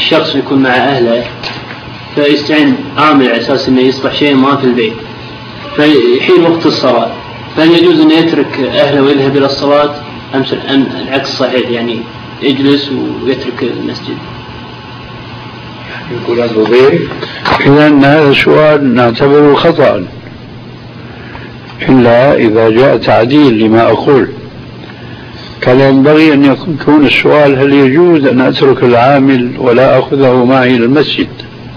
الشخص يكون مع أهله فيستعين عامل على أساس أنه يصلح شيء ما في البيت فيحين وقت الصلاة، فهل يجوز أن يترك أهله ويذهب إلى الصلاة أم العكس صحيح يعني يجلس ويترك المسجد؟ يقول هذا ضيف. إذا هذا السؤال نعتبره خطأ إلا إذا جاء تعديل لما أقول. كان ينبغي أن يكون السؤال هل يجوز أن أترك العامل ولا أخذه معي إلى المسجد؟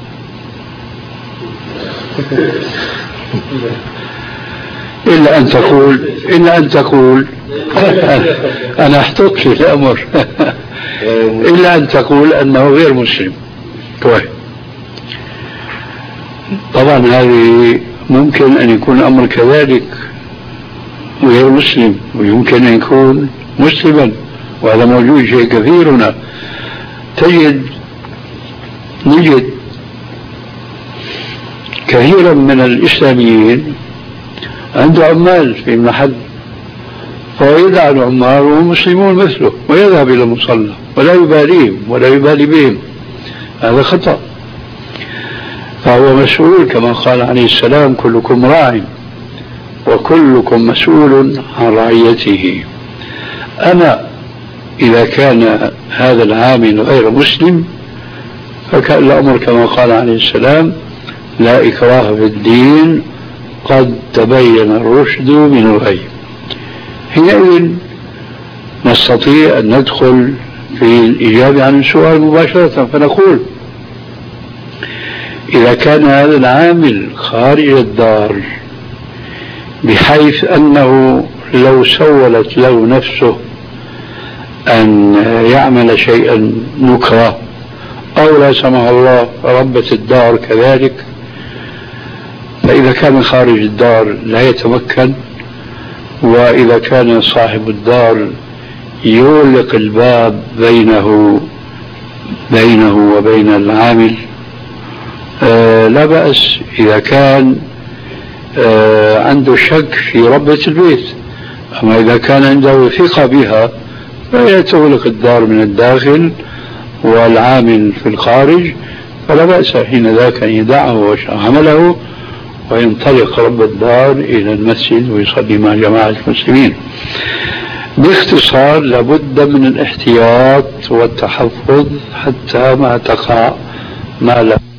إلا أن تقول أنا أحتط في الأمر إلا أن تقول أنه غير مسلم. طبعا هذه ممكن أن يكون الأمر كذلك غير مسلم، ويمكن أن يكون مسلما، وهذا موجود شيء كثير هنا. نجد كثيرا من الإسلاميين عنده عمال في محل فيدعى العمال وهم مسلمون مثله ويذهب إلى المصلى ولا يباليهم ولا يبالي بهم. هذا خطأ. فهو مسؤول كما قال عليه السلام كلكم راع وكلكم مسؤول عن رعيته. أنا إذا كان هذا العامل غير مسلم فكان الأمر كما قال عليه السلام لا إكراه في الدين قد تبين الرشد من الغي. حينئذ نستطيع أن ندخل في الإجابة عن السؤال مباشرة فنقول إذا كان هذا العامل خارج الدار بحيث أنه لو سولت له نفسه أن يعمل شيئا نكره أو لا سمح الله ربة الدار كذلك، فإذا كان خارج الدار لا يتمكن، وإذا كان صاحب الدار يغلق الباب بينه وبين العامل لا بأس. إذا كان عنده شك في ربة البيت، أما إذا كان عنده ثقة بها فهي تغلق الدار من الداخل والعامل في الخارج، فلا بأس حين ذاك أن يدعه عمله وينطلق رب الدار إلى المسجد ويصلي مع جماعة المسلمين. باختصار لابد من الاحتياط والتحفظ حتى ما تقع ما لا